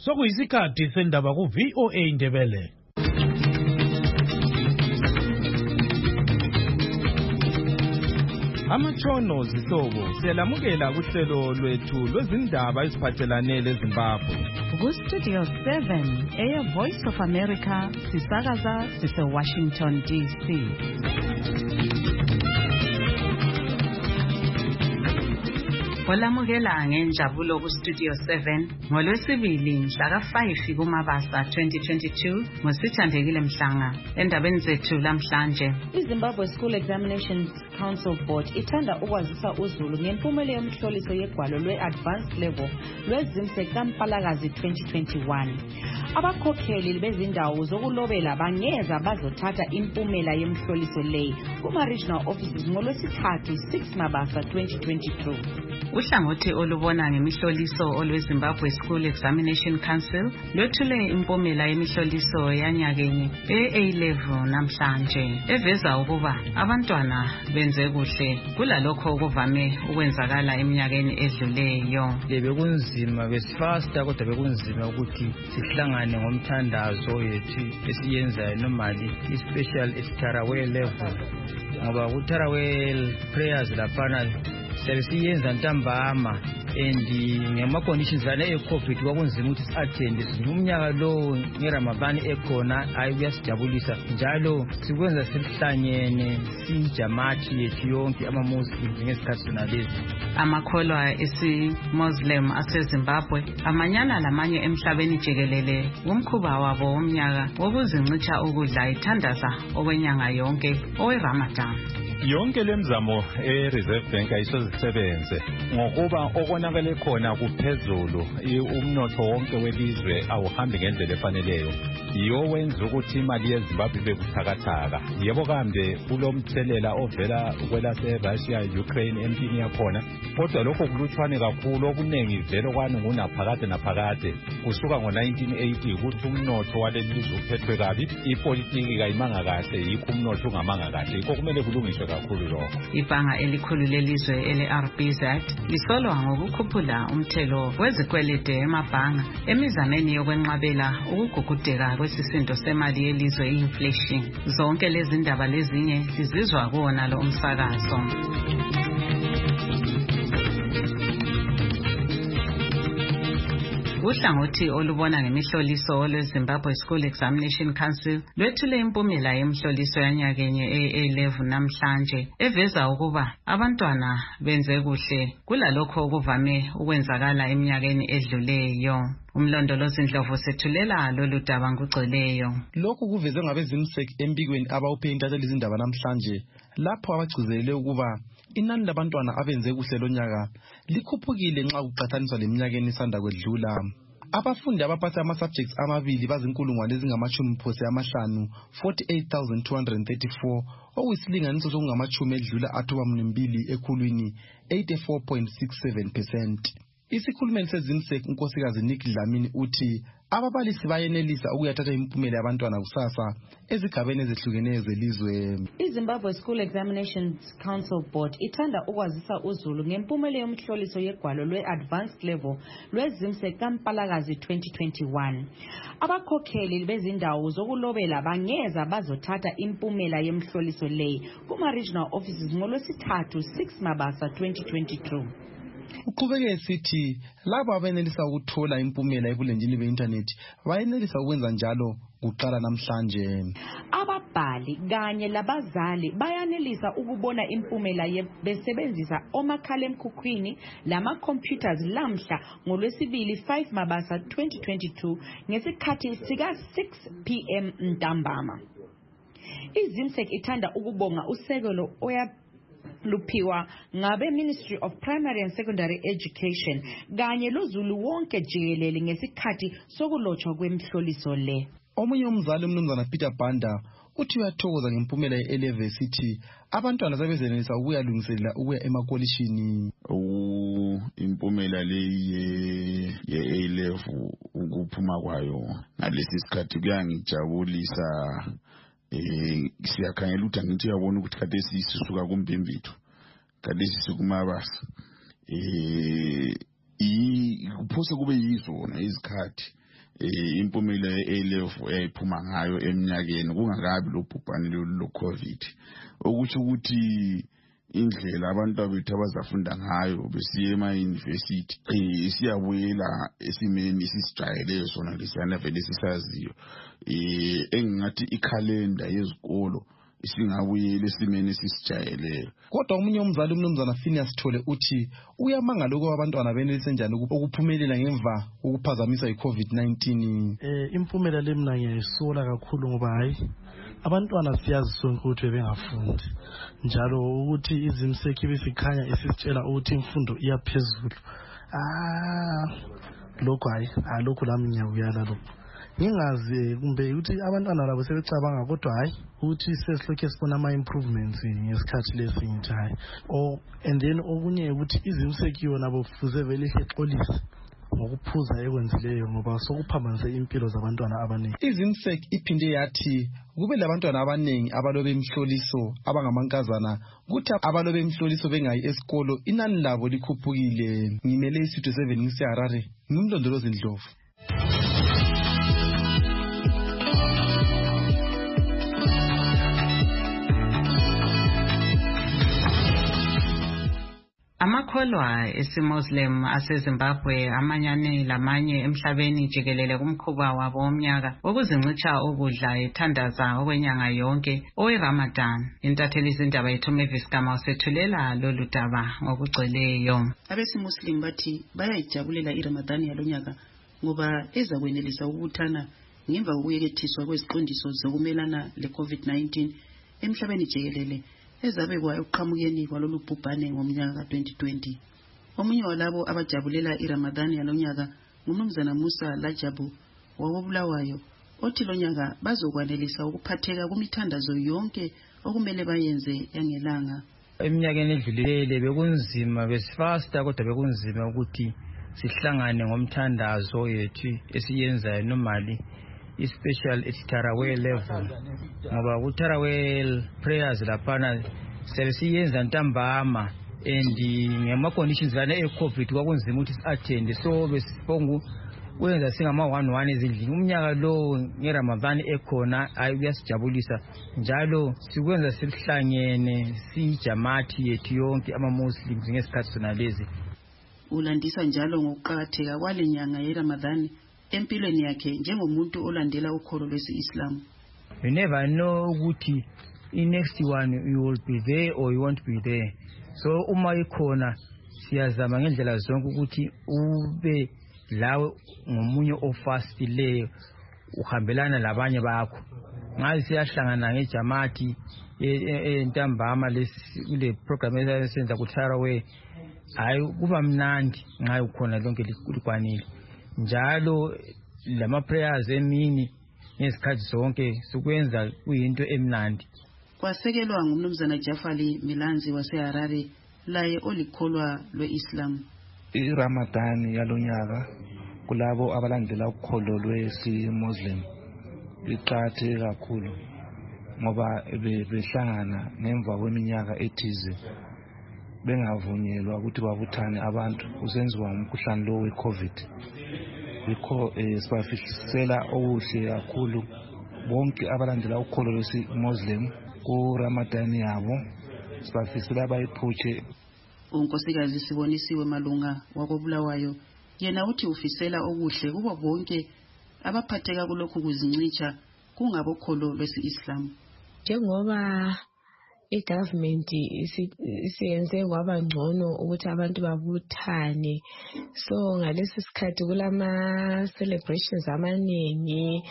Sokuyisikhathi sendaba ku VOA Ndebele. Amatshono zihlobo siyalamukela kuhlelo lwethu lwezindaba eziphathelane leZimbabwe. Ku Studio 7 Voice of America sisakaza sise Washington DC. Olamukela ngenjabulo ku Studio 7 ngolwesibili mhla ka5 kuMabasa 2022 ngosithandekile Mhlanga. Endabeni zethu lamhlanje, iZimbabwe School Examinations Council Board ithanda ukwazisa uZulu ngempumela yomhloliso yegwalo lwe-Advanced Level lwezimse kaMpalakazi 2021. Abakhokheli bezindawo zokulobela bangeza bazothatha impumela yomhloliso leyi kuma-regional offices ngolwesithathu 6 Mabasa 2022. Uhlangothi olubona ngemihloliso olweZimbabwe School Examination Council lwethule impumela yemihloliso yanyakenye e-A-level namhlanje eveza ukuba abantwana benze kuhle kulalokho okuvame ukwenzakala eminyakeni edluleyo. Bekunzima besifasta kodwa bekunzima ukuthi sihlangane ngomthandazo yethu esiyenzayo normally especially eTarawe level ngoba uTarawe prayers laphana siyenza ntambama and ngema-conditions ane e-COVID kwakunzima ukuthi si-attende. Umnyaka lo ngeRamadan ekhona hayi kuyasijabulisa njalo sikwenza sihlangene sijamathi yethu yonke ama-Muslims ngesikhathi sonalezi. Amakholwa esi-Muslim aseZimbabwe amanyana lamanye emhlabeni jikelele ngomkhuba wabo womnyaka wokuzincitsha ukudla ithandaza okwenyanga yonke oweRamadan. Yonke lemzamo eReserve Bank ayisozisebenze ngokuba okonakele khona kuphezulu umnotho wonke welizwe awuhambi ngendlela efaneleyo. Yiwo wenza ukuthi imali yeZimbabwe ibe buthakathaka. Yebo kambe kulomthelela ovela kwelase-Russia Ukraine empini yakhona, kodwa lokho kulutshwane kakhulu. Okuningi vele kwani ngunaphakade naphakade kusuka ngo-1980 ukuthi umnotho waleli lizwe uphethwe kabi, ipolitiki kayimanga kahle, yikho umnotho ungamanga kahle. Yikho kumele kulungiswe kakhulu lokho. Ibhanga elikhulu lelizwe ele-RBZ lisolwa ngokukhuphula umthelo wezikwelede emabhanga emizameni yokwenqabela ukugugudeka kwesisindo semali yelizwe i-inflation. Zonke lezi ndaba lezinye sizizwa kuwona lo umsakazo. Uhlangothi olubona ngemihloliso olweZimbabwe School Examination Council lwethule impumela yemhloliso yanyakenye e-A-level namhlanje eveza ukuba abantwana benze kuhle kulalokho okuvame ukwenzakala eminyakeni edluleyo. Umlondolozi Ndlovu sethulela lolu daba ngugcweleyo. Lokhu kuvezwe ngabezimsek empikweni abawuphe intatheli izindaba namhlanje lapho abagcizelele ukuba inani labantwana abenze kuhle lonyaka likhuphukile nxa kuqhathaniswa leminyakeni isanda kwedlula. Abafundi abaphatha ama-subjects amabili bazinkulungwane ezingama-50 48,234 okuyisilinganiso sokungamachumi edlula athoba mnembili ekhulwini 84.67%. Isikhulumeli sezimsek unkosikazi Nick Dlamini uthi ababalisi bayenelisa ukuyathatha impumela yabantwana kusasa ezigabeni ezehlukeneyo zelizwe. iZimbabwe School Examinations Council Board ithanda ukwazisa uZulu ngempumela yomhloliso yegwalo lwe-Advanced Level lwezimse kaMpalakazi 2021. Abakhokheli bezindawo zokulobela bangeza bazothatha impumela yomhloliso leyi kuma-regional offices ngolwesithathu 6 Mabasa 2022. Uqhubeke sithi labo abenelisa ukuthola impumela ebulenjini be-internet bayenelisa ukwenza njalo kuqala namhlanje. Ababhali kanye labazali bayanelisa ukubona impumela besebenzisa omakhalekhukhwini lama-computers lamhla ngolwesibili 5 Mabasa 2022 ngesikhathi sika-6 PM ntambama. iZimsek ithanda ukubonga usekelo luphiwa ngabe Ministry of Primary and Secondary Education kanye loZulu wonke jikelele ngesikhathi sokulotshwa kwemhloliso le. Omunye umzali umnumzana Peter Banda uthi uyathokoza ngempumela ye-A-level sithi abantwana sebezenelisa ukuyalungiselela ukuya emakolishini. Impumela le ye-A-level ukuphuma kwayo ngalesi sikhathi kuyangijabulisa. Siyakhangela ukuthi angithi uyabona ukuthi kade sisuka kuMbimvithu kade sisukumabasa kuphose kube yizona izikhathi impumela ye-A-level eyayiphuma ngayo eminyakeni kungakabi lo bhubhane lo COVID, okusho ukuthi indlela abantu abethu abazafunda ngayo besiye ema-university siyabuyela esimeni sisijayeleyo sona lesiyana vele sisaziyo. Engingathi ikhalenda yezikolo isingabuyela esimeni sisijayeleyo. Kodwa omunye umzali umnumzana Phineas Thole uthi uyamangala ukuba abantwana benelise njani ukuphumelela ngemva kokuphazamisa i-COVID-19. Impumela le mina ngiyayisola kakhulu ngoba hayi abantwana siyazi sonke ukuthi bengafundi, njalo ukuthi izimseki besikhanya esisitshela ukuthi imfundo iyaphezulu. Lokho lami ngiyakuyala lokho. Ngingazi kumbe ukuthi abantwana labo sebecabanga kodwa hayi ukuthi sesilokhe sibona ama-improvements ngesikhathi lesi ngithi hayi. And then okunye ukuthi izimseki yona bofuze vele ihexolise ngokuphuza ekwenzileyo ngoba sokuphambanise impilo zabantwana abaningi. Izimsek iphinde yathi kube labantwana abaningi abalobe imhloliso abangamankazana kuthi abalobe imhloliso bengayi esikolo inani labo likhuphukile. Ngimele iStudio 7 ngiseHarare, ngimlondolozi Ndlovu. Amakholwa esiMuslim aseZimbabwe amanyane lamanye emhlabeni jikelele kumkhuba wabo womnyaka wokuzincitsha ukudla ethandaza okwenyanga yonke oweRamadan. Intatheli izindaba yethu Mavis Gama usethulela lolu daba ngokugcweleyo. Abesimuslim bathi bayayijabulela iRamadan yalonyaka ngoba ezakwenelisa ukubuthana ngemva kokuyekethiswa kweziqondiso zokumelana le-COVID-19 emhlabeni jikelele ezabekwa ekuqhamukeni kwalolu bhubhane ngomnyaka ka-2020. Omunye walabo abajabulela iRamadan yalonyaka ngumnumzana Musa Lajabu wawobulawayo othi lonyaka bazokwanelisa ukuphatheka kumithandazo yonke okumele bayenze yangelanga. Eminyakeni edlulileyo bekunzima besifasta kodwa bekunzima ukuthi sihlangane ngomthandazo yethu esiyenzayo normally special Tarawih level ngoba uTarawih prayers laphana sesiyenza ntambama and ngema conditions lana eCovid kwakunzima ukuthi siattend, so besibonga kwenza singama 1-1 ezindlini. Umnyaka lo ngeRamadan ekhona ayasijabulisa njalo sikwenza sihlangene sijamathi yethu yonke ama-Muslims ngesikhathi sona lezi. Ulandisa njalo ngokuqakatheka kwalenyanga yeRamadan empilweni yakhe njengomuntu olandela ukholo lwesi-Islam. You never know ukuthi next one you will be there or you won't be there. So uma ikhona siyazama ngendlela zonke ukuthi ube lawe ngomunye ofastileyo uhambelana labanye bakho. Ngazi siyahlangana ngejamathi entambama le program esenza kuTarawih hayi kuba mnandi nxa ukhona lonke likwanile. Njalo lama prayers emini ngesikhathi zonke sikwenza kuyinto emnandi. Kwasekelwa ngumnumzana Jafali Milanzi waseHarare laye olikholwa lwe-Islam. iRamadan yalonyaka kulabo abalandela ukholo lwesi-Muslim liqhathe kakhulu ngoba behlangana ngemva kweminyaka ethize bengavunyelwa ukuthi babuthane abantu kusenziwa umkhuhlane lo we-COVID. Yikho sibafihlisela okuhle kakhulu bonke abalandela ukholo lwesi-Muslim kuRamadan yabo, sibafihlisela bayiphutshe. Unkosikazi Sibonisiwe Malunga wakobulawayo yena uthi ufisela okuhle kubo bonke abaphatheka kulokhu kuzincitsha kungabokholo lwesi-Islam. Njengoba i-government isiyenze kwaba ngcono ukuthi abantu babuthane, so ngalesi sikhathi kulama celebrations amaningi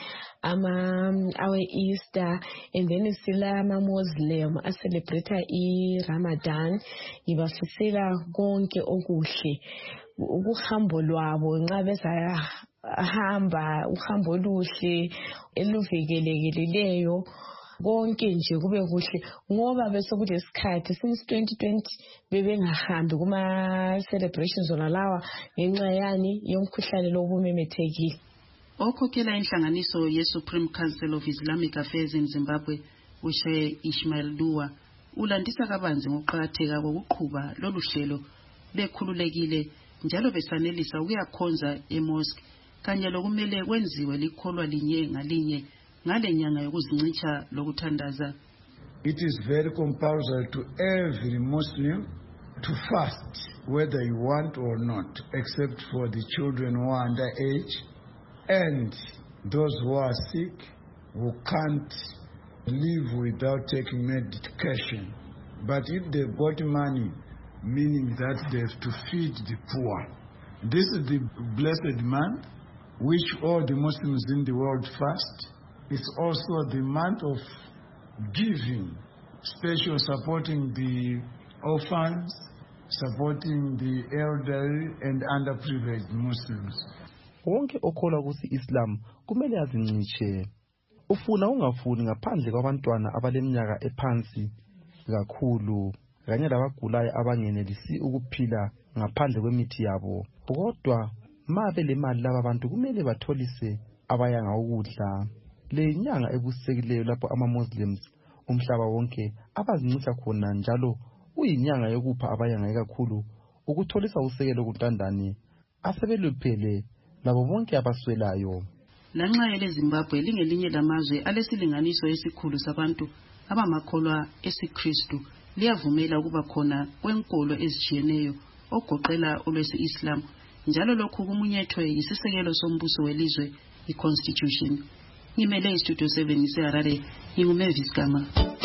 awe Easter, and then sila ama-Muslim celebrate i-Ramadan. Ngibafisela konke okuhle ukuhambo lwabo nxa besahamba uhambo oluhle eluvikelekeleyo konke nje kube kuhle ngoba bese kulesikhathi since 2020 bebengahambi kuma celebrations olalawa ngenxa yani yomkhuhlane lo obumemethekile. Okhokhela inhlanganiso ye-Supreme Council of Islamic Affairs in Zimbabwe uSheikh Ismail Dua ulandisa kabanzi ngokuqhakatheka kokuqhuba lolu hlelo bekhululekile njalo besanelisa ukuyakhonza emosque kanye lokumele kwenziwe likholwa linye ngalinye ngale nyanga yokuzincitsha lokuthandaza. It is very compulsory to every Muslim to fast, whether you want or not, except for the children who are under age and those who are sick, who can't live without taking medication. But if they've got money, meaning that they have to feed the poor. This is the blessed month which all the Muslims in the world fast. It's also the month of giving, special supporting the orphans, supporting the elderly and underprivileged Muslims. Wonke okholwa kusi-Islam kumele azincitshe. Ufuna ungafuni ngaphandle kwabantwana abaleminyaka ephansi kakhulu kanye labagulayo abangenelisi ukuphila ngaphandle kwemithi yabo. Kodwa ma belemali laba bantu kumele batholise abayanga ukudla. Le nyanga ebusekileyo lapho ama-Muslims umhlaba wonke abazincitsha khona njalo uyinyanga yokupha abayanga kakhulu ukutholisa usekelo kuntandane asebeluphele labo bonke abaswelayo. Lanxa eleZimbabwe lingelinye lamazwe alesilinganiso esikhulu sabantu abamakholwa esiKristu liyavumela ukuba khona kwenkolo ezitshiyeneyo ogoqela olwesi-Islam njalo lokhu kumunyethwe yisisekelo sombuso welizwe i-Constitution. Ngimele iStudio 7 ngiseHarare, nginguMavis Gama.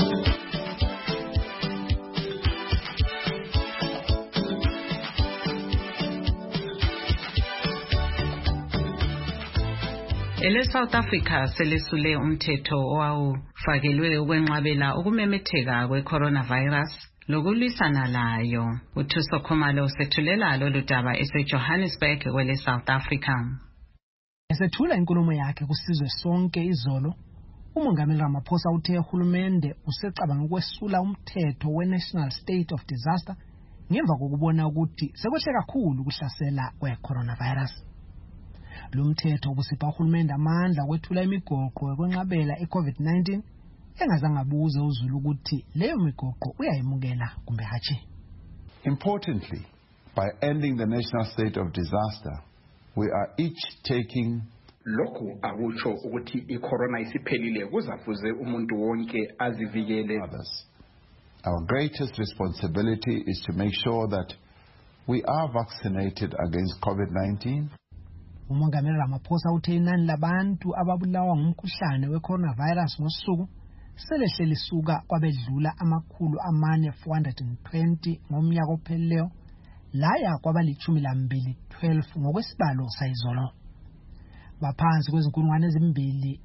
South Africa selesule umthetho owawufakelwe ukwenqabela ukumemetheka kwe-coronavirus lokulwisana layo. uThuso Khumalo usethulela lolu daba eseJohannesburg kwele South Africa. Esethula inkulumo yakhe kusizwe sonke izolo, uMongameli Ramaphosa uthe uhulumende usecabanga ukwesula umthetho we-National State of Disaster ngemva kokubona ukuthi sekwehle kakhulu ukuhlasela kwe-coronavirus. Lo mthetho ubusipha uhulumende amandla okwethula imigoqo yokwenqabela i-COVID-19 engazange abuze uZulu ukuthi leyo migoqo uyayimukela kumbe hatshi. Importantly, by ending the national state of disaster, we are each taking lokhu akutsho ukuthi i-corona isiphelile kuzafuze umuntu wonke azivikele. Our greatest responsibility is to make sure that we are vaccinated against COVID-19. uMongameli Ramaphosa uthe inani labantu ababulawa ngumkhuhlane we-coronavirus ngosuku selehle lisuka kwabedlula 420 ngomnyaka ophelileyo laya kwabali-12 ngokwesibalo sayizolo. Baphansi kwezinkulungwane ezimbili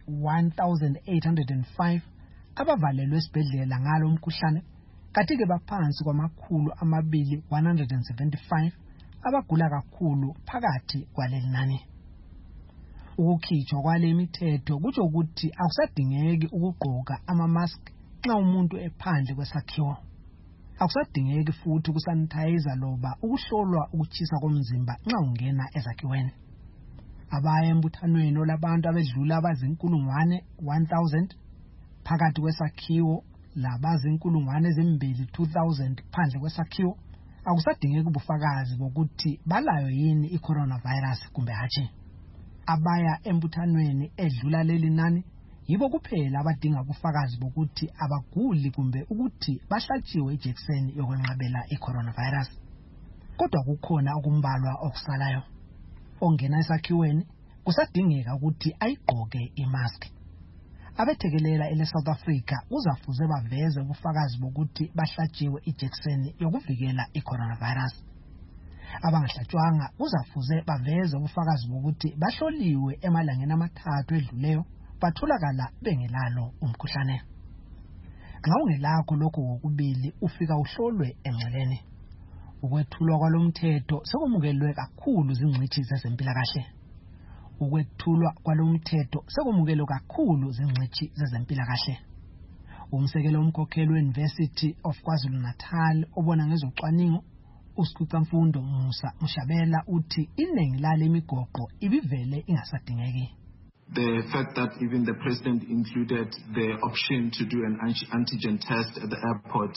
1805 abavalelwe esibhedlela ngalo umkhuhlane, kanti-ke baphansi kwamakhulu 175 abagula kakhulu phakathi kwaleli nani. Ukukhitshwa kwale mithetho kutsho ukuthi akusadingeki ukugqoka ama-mask nxa umuntu ephandle kwesakhiwo. Akusadingeki futhi ukusanitizer loba ukuhlolwa ukutshisa komzimba nxa ungena ezakhiweni. Abaya embuthanweni olabantu abedlula abazinkulungwane 1000 phakathi kwesakhiwo labazinkulungwane ezimbili 2000 phandle kwesakhiwo akusadingeki ubufakazi bokuthi balayo yini i-coronavirus kumbe hatshi. Abaya embuthanweni edlula leli nani yibo kuphela abadinga ubufakazi bokuthi abaguli kumbe ukuthi bahlatshiwe ijekiseni yokwenqabela i-coronavirus. Kodwa kukhona okumbalwa okusalayo. Ongena esakhiweni kusadingeka ukuthi ayigqoke imask. Abethekelela ele-South Africa uzafuze baveze ubufakazi bokuthi bahlatshiwe ijekiseni yokuvikela i-coronavirus. Abangahlatshwanga uzafuze baveze ubufakazi bokuthi bahloliwe emalangeni amathathu edluleyo batholakala bengelalo umkhuhlane. Nxa ungelakho lokho kokubili ufika uhlolwe engceleni. Ukwethulwa kwalomthetho sekumukelwe kakhulu zingcitshi zezempilakahle. Ukwethulwa kwalomthetho sekumukelwe kakhulu zingcitshi zezempilakahle. Umsekelo umkhokheli we-University of KwaZulu-Natal obona ngezocwaningo uSikhwicamfundo Musa Mshabela uthi iningi lale migoqo ibivele ingasadingeki. the fact that even the president included the option to do an antigen test at the airport.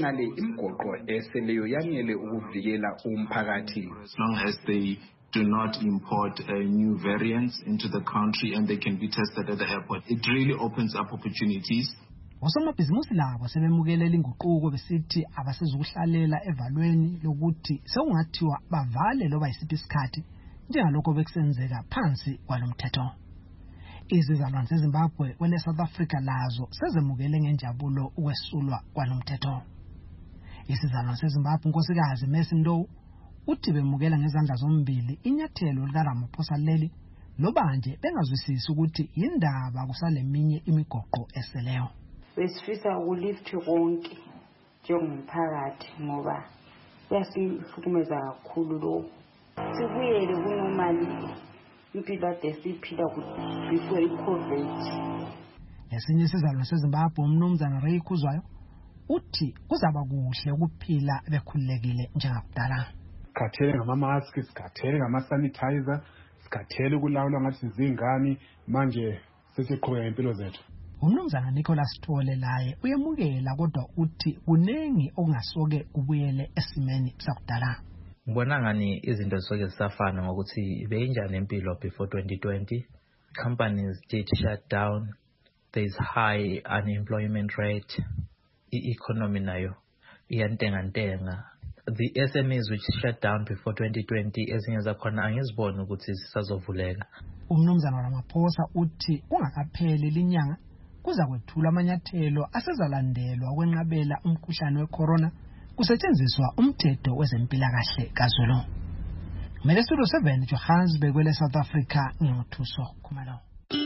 As long as they do not import new variants into the country and they can be tested at the airport, it really opens up opportunities. Osomabhizinisi labo sebemukelela inguquko besithi abasizukuhlalela evalweni lokuthi sekungathiwa bavale loba isiphi isikhathi njengalokho bekusenzeka phansi kwalomthetho. Izizalwane zeZimbabwe kwele South Africa lazo sezemukele ngenjabulo ukwesulwa kwalomthetho. Isizalwane seZimbabwe unkosikazi Mercy Ndow uthi bemukela ngezandla zombili inyathelo likaRamaphosa leli loba nje bengazwisisi ukuthi yindaba kusaleminye imigoqo eseleyo. Besifisa ukulifthi konke njengomphakathi ngoba kuyasihlukumeza kakhulu lokho. Sibuyele kunomali impilo desiphila before iCovid. Esinye isizalwane seZimbabwe uMnumzana Ray Khuzwayo uthi kuzaba kuhle ukuphila bekhululekile njengakudala. Sikhathele ngama-mask, sikhathele ngama-sanitizer, sikhathele ukulawula ngathi zingane, manje sesiqhubeka impilo zethu. Umnumzana Nicholas Thole laye uyemukela kodwa uthi kunengi okungasoke kubuyele esimeni sakudala. Ngibona ngani izinto zisoke zisafana ngokuthi beyinjani impilo before 2020. Companies did shut down. There is high unemployment rate. I-economy nayo iyantengantenga. The SMEs which shut down before 2020 ezinye zakhona angiziboni ukuthi zisazovuleka. Umnumzana Ramaphosa uthi kungakapheli linyanga kuza kwethula amanyathelo asezalandelwa ukwenqabela umkhuhlane wecorona kusetshenziswa umthetho wezempilakahle kaZulu. Mele Studio 7 Johannesburg kwele South Africa nginguthuso Khumalo.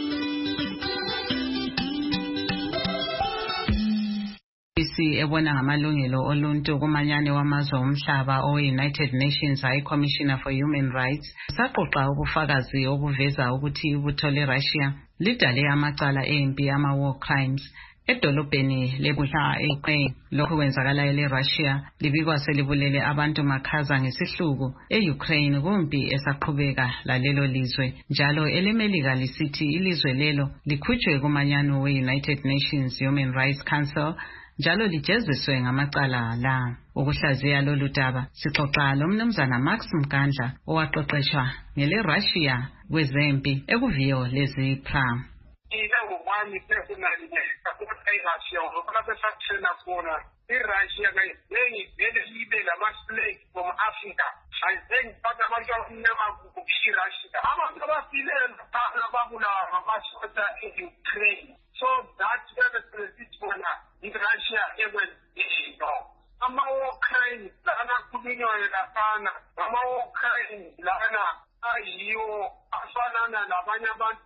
Ebona ngamalungelo oluntu kumanyane wamazwe omhlaba owe-United Nations High Commissioner for Human Rights saqoqa ubufakazi obuveza ukuthi ibutho leRussia lidale amacala empi ama-war crimes edolobheni leBucha eUkraine. Lokhu kwenzakala leRussia libikwa selibulele abantu makhaza ngesihluku eUkraine kumpi esaqhubeka lalelo lizwe njalo elemelika lisithi ilizwe lelo likhutshwe kumanyano we-United Nations Human Rights Council njalo lijeziswe ngamacala la. Ukuhlaziya lolu daba sixoxa lomnumzana Max Mkandla owaqeqeshwa ngeleRussia kwezempi ekuviyo lezi pram. Ngokubani personally eRussia ngoba besathena khona iRussia ngeke libe lama-slave from Africa. Ayizengiphatha abantu abamnyama kuRussia. Abantu abafilela ababulawa ngamasosha e-Ukraine. So that's where the president wona iRussia ekwenzinto. Ama-war crimes lana kulinywane lafana. Ama-war crimes lana ayiwo afanana labanye abantu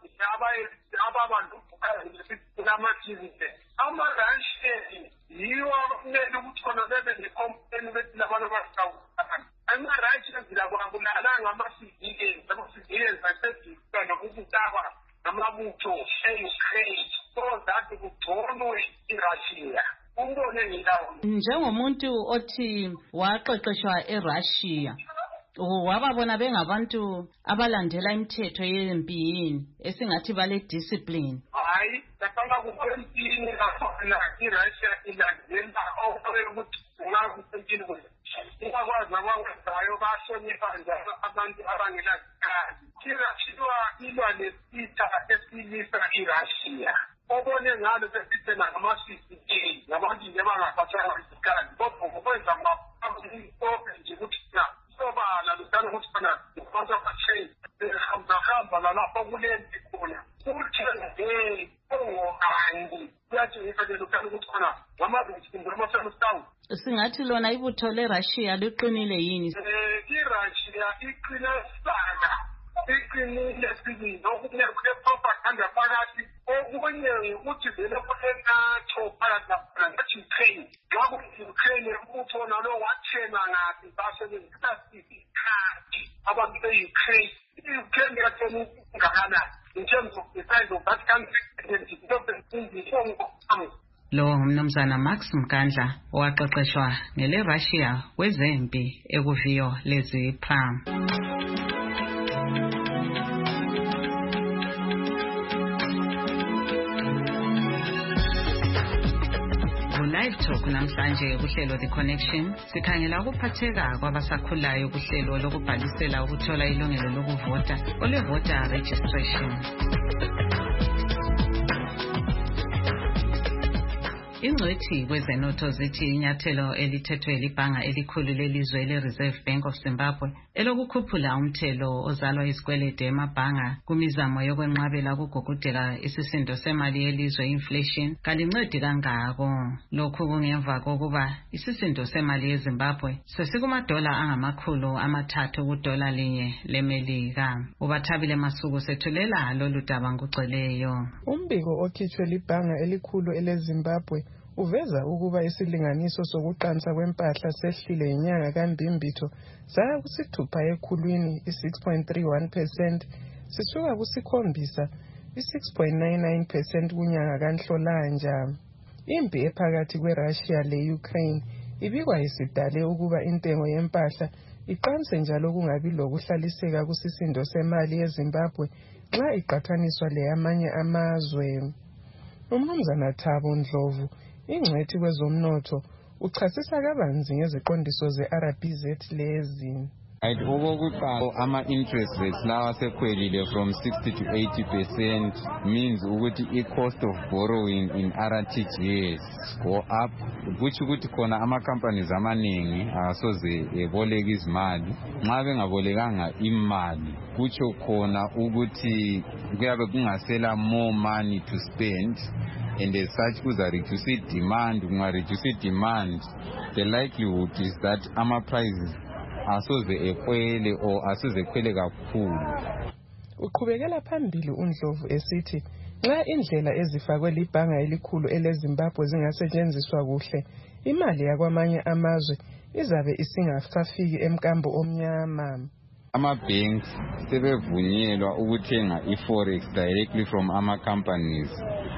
ababantukulamathizile. Ama-Russian yiwo akumele ukuthi khona bebe ne-complain bethi labantu basawukana. Ama-Russians lababulalanga ama-civilians. Ama-civilians asediswa nokubulawa namabutho e-Ukraine. So that kugconwe iRussia. Njengomuntu othi waqeqeshwa eRussia wababona bengabantu abalandela imithetho yempi yini esingathi bale discipline. Hayi lapha kukwempini lakhona iRussia ilandela ukuthi ungakusempini kwethu. Ikwazi abakwenzayo bahlonipha njalo abantu abangenasikhathi. iRussia ilwa nesitha esilisa iRussia. Obone ngalo sesithena ngama-CCA ngabantu nje bangaphathanga isikhathi kodwa ngokwenza ama-open nje ukuthi sobala lutana ukuthi khona abantu abashayi behamba nalapho kulempi khona kuthi ongokandi kuyatshengisa ke lutana ukuthi khona ngama-victims ama-family. Singathi lona ibutho leRussia liqinile yini? iRussia iqine sana. Iqinile sibili okune-propaganda phakathi okunye ukuthi vele kuneNATO phakathi nathi Ukraine. Ngoba Ukraine ubutho nalo wathena ngathi basebenzisa isikhathi abantu be-Ukraine. I-Ukraine yathena ngakanani in terms of the size of that country and the Lo ngumnumzana Max Mkandla owaqeqeshwa ngeleRussia kwezempi ekuviyo lezi pram. Live Talk namhlanje kuhlelo The Connection sikhangela ukuphatheka kwabasakhulayo kuhlelo lokubhalisela ukuthola ilungelo lokuvota ole-voter registration. Ingcwethi kwezenotho zithi inyathelo elithethwe libhanga elikhulu lelizwe le-Reserve Bank of Zimbabwe elokukhuphula umthelo ozalwa izikwelede emabhanga kumizamo yokwenqabela ukugugudeka isisindo semali yelizwe inflation kalincedi kangako. Lokhu kungemva kokuba isisindo semali yeZimbabwe sesikumadola $300 kudola linye lemelika. Ubathabile Masuku sethulela lolu daba ngugcweleyo. Umbiko okhitshwe libhanga elikhulu eleZimbabwe uveza ukuba isilinganiso sokuqansa kwempahla sehlile inyanga kaMbimbitho saya kusithupha ekhulwini i-6.31%, sisuka kusikhombisa i-6.99% kunyanga kaNhlolanja. Impi ephakathi kweRussia le-Ukraine ibikwa isidale ukuba intengo yempahla iqanse njalo kungabi lokuhlaliseka kusisindo semali yeZimbabwe nxa iqathaniswa leyamanye amazwe. Umnumzana Thabo Ndlovu, ingcwethi kwezomnotho, uchasisa kabanzi ngeziqondiso ze-RBZ lezi. Okokuqala ama-interest rates lawa sekhwelile from 60 to 80% means ukuthi i-cost of borrowing in RTGS go up, which ukuthi khona ama-companies amaningi asoze eboleka izimali. Nxa bengabolekanga imali kutsho khona ukuthi kuyabe kungasela more money to spend, and as such kuza-reduce demand. Kunga-reduce demand, the likelihood is that ama-prices asoze ekwele or asoze ekwele kakhulu. Uqhubekela phambili uNdlovu esithi nxa indlela ezifakwe libhanga elikhulu eleZimbabwe zingasetshenziswa kuhle, imali yakwamanye amazwe izabe isingasafiki emkambo omnyama. Ama-banks sebevunyelwa ukuthenga i-forex directly from ama-companies.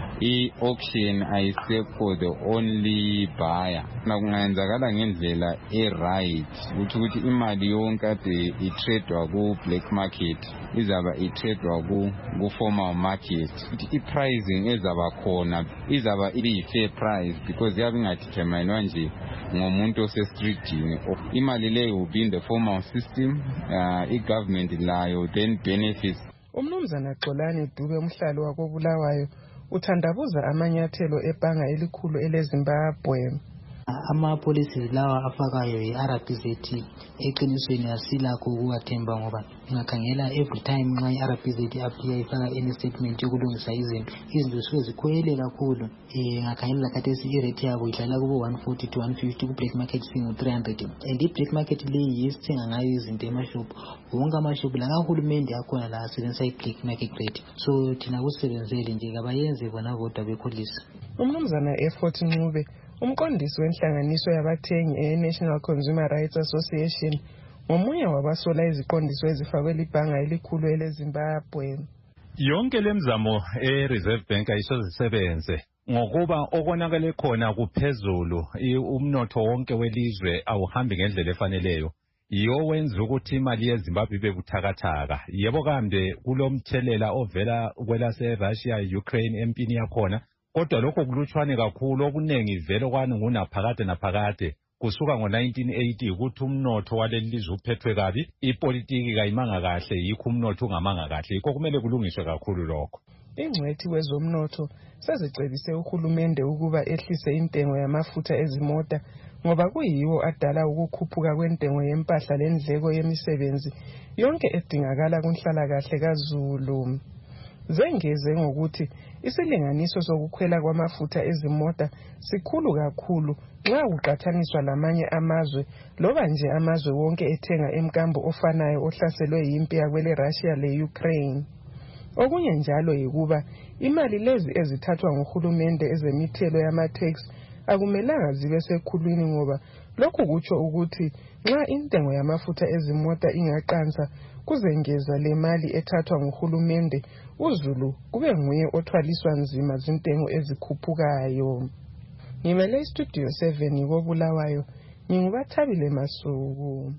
I-auction ayisekho the only buyer. Kungayenzakala ngendlela e-right ukuthi imali yonke ade i-tradwa ku-black market izaba i-tradwa ku-formal market. I-pricing ezaba khona izaba iyi-fair price because yabe ingadeterminwa nje ngomuntu osestreetini. Imali leyo will be in the formal system, i-government layo then benefits. Umnumzana Xolani Dube umhlalo wakobulawayo uthandabuza amanyathelo ebhanga elikhulu eleZimbabwe. Ama-policies lawa afakayo yi-RBZ eqinisweni asilakho ukuwathemba ngoba ingakhangela every time nxa i-RBZ appear ifaka any statement yokulungisa izinto suke zikhwele kakhulu. Ingakhangela khathesi irate yabo idlala kubo 140 to 150, ku-black market singu-300, and i-black market leyi yisithenga ngayo izinto emashophu. Wonke amashophu la kahulumende akhona la asebenzisa i-black market rate, so thina kusebenzele nje kabayenze bona kodwa bekholisa. Umnumzana Effort Ncube, umqondisi wenhlanganiso yabathengi e-National Consumer Rights Association, ngomunye wabasola iziqondiso ezifakwe libhanga elikhulu eleZimbabwe. Yonke lemzamo e-Reserve Bank ayisozisebenze ngokuba okonakele khona kuphezulu, umnotho wonke welizwe awuhambi ngendlela efaneleyo. Yiwo wenza ukuthi imali yeZimbabwe ibe buthakathaka. Yebo kambe kulomthelela ovela kwelase-Russia, Ukraine empini yakhona, kodwa lokho kulutshwane kakhulu. Okuningi vele kwani ngunaphakade naphakade kusuka ngo-1980 ukuthi umnotho waleli lizwe uphethwe kabi, ipolitiki kayimanga kahle, yikho umnotho ungamanga kahle. Yikho kumele kulungiswe kakhulu lokho. Ingcwethi kwezomnotho sezicebise uhulumende ukuba ehlise intengo yamafutha ezimota ngoba kuyiwo adala ukukhuphuka kwentengo yempahla lendleko yemisebenzi yonke edingakala kunhlalakahle kaZulu. Zengeze ngokuthi isilinganiso sokukhwela kwamafutha ezimota sikhulu kakhulu nxa kuqathaniswa lamanye amazwe loba nje amazwe wonke ethenga emkambo ofanayo ohlaselwe yimpi yakwele Russia le-Ukraine. Okunye njalo yikuba imali lezi ezithathwa nguhulumende ezemithelo yama-tax akumelanga zibe sekhulwini ngoba lokhu kutsho ukuthi nxa intengo yamafutha ezimota ingaqansa kuzengeza le mali ethathwa nguhulumende, uZulu kube nguye othwaliswa nzima zintengo ezikhuphukayo. Ngimele iStudio 7 kobulawayo, ngingubathabile Masuku.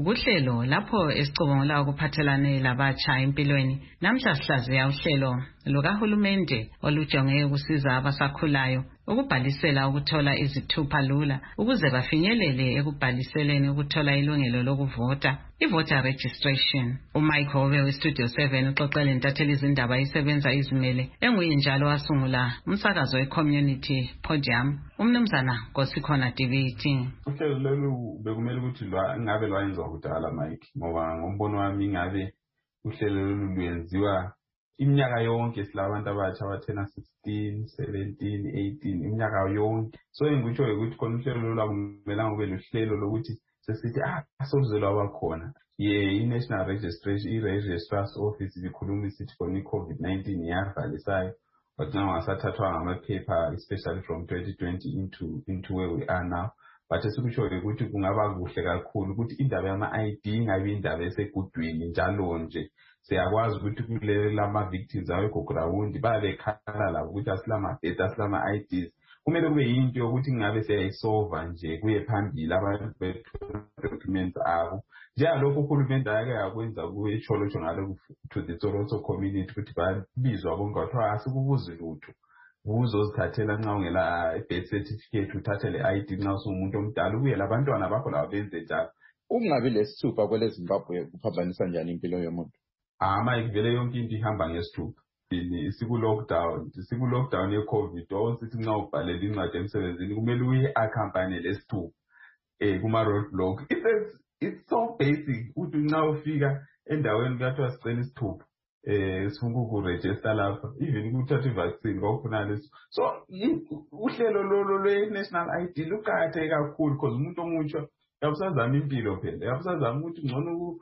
ubuhlelo lapho esicubungula ukuphathelane labatsha empilweni. Namhla sihlaziya uhlelo lukahulumende olujonge ukusiza abasakhulayo ukubhalisela ukuthola izithupha lula ukuze bafinyelele ekubhaliseleni ukuthola ilungelo lokuvota, i-voter registration. uMike Hove weStudio 7 uxoxele intatheli izindaba isebenza izimele enguye njalo wasungula umsakazo we-community podium, umnumzana Nkosikhona Diviti. Uhlelo lolu bekumele ukuthi ngabe lwayenziwa kudala Mike, ngoba ngombono wami ngabe uhlelo lolu lwenziwa iminyaka yonke silabantu abatsha abathena 16, 17, 18 iminyaka yonke. So engikutsho ukuthi khona uhlelo lolu akumelanga kube luhlelo lokuthi sesithi asozelwa abakhona. I-National Registration, i-Registrar's Office ikhuluma isithi khona i-COVID-19 iyavalisayo, but now asathathwa ngamaphepha especially from 2020 into where we are now. But esikutsho ukuthi kungaba kuhle kakhulu ukuthi indaba yama-ID ingabe indaba esegudwini njalo nje. Siyakwazi ukuthi kulele ama-victims awegograwundi babekhala labo ukuthi asilama-data asilama-IDs. Kumele kube yinto yokuthi ngabe siyayisolva nje kuye phambili abantu documents abo. Njengalokho uhulumende ake yakwenza kuye-Tsholotsho ngalo to the Tsoroso community ukuthi babizwa bonke kwathiwa asikubuzi lutho. Uzozithathela nxa ungela birth certificate uthathe le-ID nxa usungumuntu omdala ubuye labantwana bakho labo benze njalo. Ukungabi lesithupha kwele Zimbabwe kuphambanisa njani impilo yomuntu? Mike, vele yonke into ihamba ngesithupha. Siku-lockdown ye-COVID, sithi nxa ubhalela incwadi emsebenzini kumele uyi-accompany lesithupha kuma-roadblock. It's so basic ukuthi nxa ufika endaweni kuyathiwa sicela isithupha sifuna ukurejista lapha, even ukuthatha i-vaccine kwakufuna leso. So uhlelo lolo lwe-national ID luqakatheke kakhulu because umuntu omutsha uyabusazama impilo phela, uyabusazama ukuthi ngcono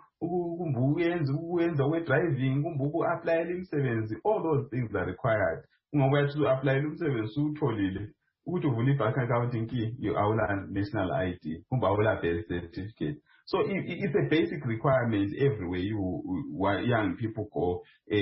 uyenza we-driving, uku-applyela imisebenzi. All those things are required. Ngoba uyathi u-applyela umsebenzi utholile ukuthi uvula i-bank account awula national ID, awula birth certificate. So it's a basic requirement everywhere young people go.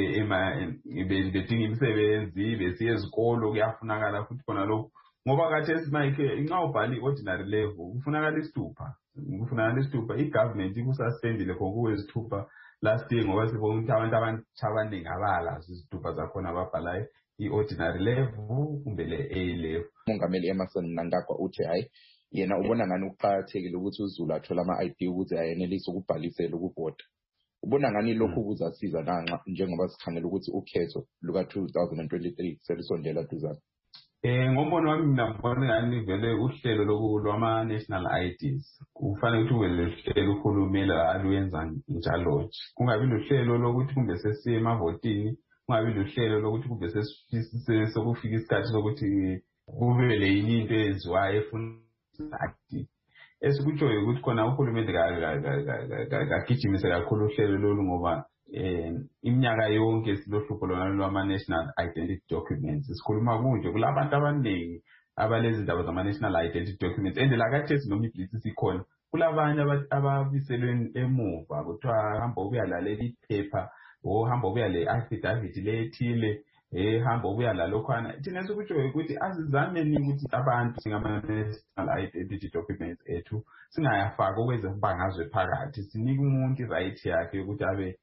Bedinga imisebenzi, besiya ezikolo kuyafunakala futhi khona lokho. Ngoba khathesi Mike nxa ubhala i-ordinary level kufunakala isithupha. I-government ikususpendile for kuwezithupha last year ngoba sibona ukuthi abantu abaningi abalazo izithupha zakhona ababhalayo i-ordinary level kumbe le-A level. Umongameli Emmerson Mnangagwa uthi hayi yena ubona ngani uqhakathekile ukuthi uZulu athole ama-ID ukuze ayenelise ukubhalisela ukuvota. Ubona ngani lokhu kuzasiza nanxa njengoba sikhangela ukuthi ukhetho luka-2023 selisondela duzane? Ngombono wami mina ngibona ngani vele uhlelo lwama-national IDs kufanele ukuthi ube luhlelo uhulumeni aluyenza njalo nje. Kungabi luhlelo lokuthi kumbe sesiye emavotini, kungabi luhlelo lokuthi kumbe sokufika isikhathi sokuthi kube le into eyenziwayo efuna ID. Esikutshoyo ukuthi khona uhulumende kagijimise kakhulu uhlelo lolu ngoba iminyaka yonke silohlupho lwama-national identity documents. Sikhuluma kunje kulabantu abaningi abalezi ndaba zama-national identity documents and lakhathesi noma iblitz isikhona kulabanye ababiselweni emuva kuthiwa hamba ubuyalalela iphepha hamba ubuyale affidavit lethile hamba ubuyala lokhwana. Thina sikutshoyo ukuthi asizameni ukuthi abantu singama-national identity documents ethu singayafaka okweze kubangazwe phakathi, sinike umuntu i-right yakhe yokuthi abe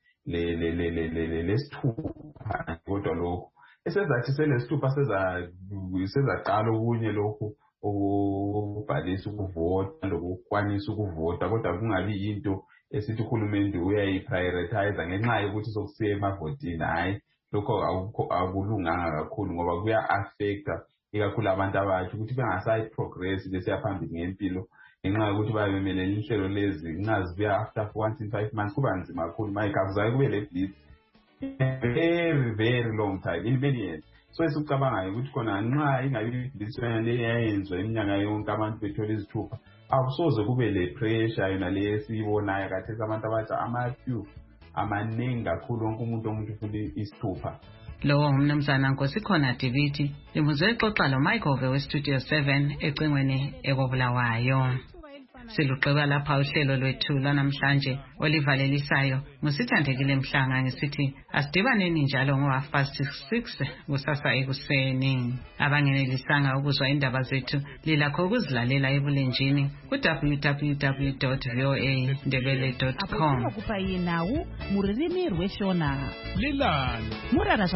lesithupha. Kodwa lokho esezathi selesithupha sezaqala okunye lokhu ukubhalisa ukuvota lokukwanisa ukuvota, kodwa kungabi yinto esithi uhulumende uyayiprioritize ngenxa yokuthi sokusiya emavotini. Hayi, lokho akulunganga kakhulu ngoba kuya-affecta ikakhulu abantu abatsha ukuthi bengasayi-progress besiya phambili ngempilo ngenxa yokuthi babemelele inhlelo lezi nxa zibuya after once in 5 months kuba nzima kakhulu. Mike, akuzaye kube le blitz very very long time in many years. So esikucabangayo ukuthi khona nxa ingabi blitz le yayenzwa iminyaka yonke abantu bethola izithupha, akusoze kube le pressure yona le esiyibonayo khathesi abantu abatsha ama-few amaningi kakhulu, wonke umuntu ufuna isithupha. Lo umnumzana Nkosikhona Diviti limuzwe exoxa lo Mike Hove weStudio 7 ecingweni ekobulawayo. Siluqeba lapha uhlelo lwethu lanamhlanje olivalelisayo ngusithandekile Mhlanga ngisithi asidibaneni njalo ngo6:30 kusasa ekuseni. Abangenelisanga ukuzwa indaba zethu lilakho ukuzilalela ebulenjini ku www.voandebele.com. Akupayinawu muririmi rweshona. Lilani. Murara